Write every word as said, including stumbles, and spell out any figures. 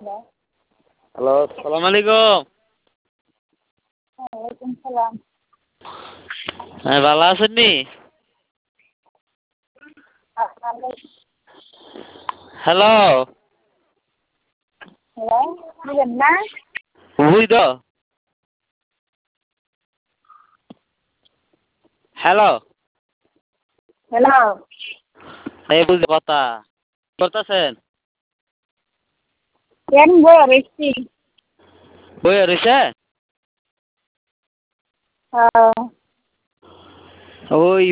Hello, সালাম আলাইকুম। ওয়ালাইকুম সালাম। হ্যাঁ, ভালো আছেন নি? হ্যালো। হ্যালো, বুঝেন না? বুঝি তো। হ্যালো। হ্যালো। এই বুঝি কথা করতেছেন? কেন বইয়া রয়েছি? বইয়া রয়েছে? হ্যাঁ। ওই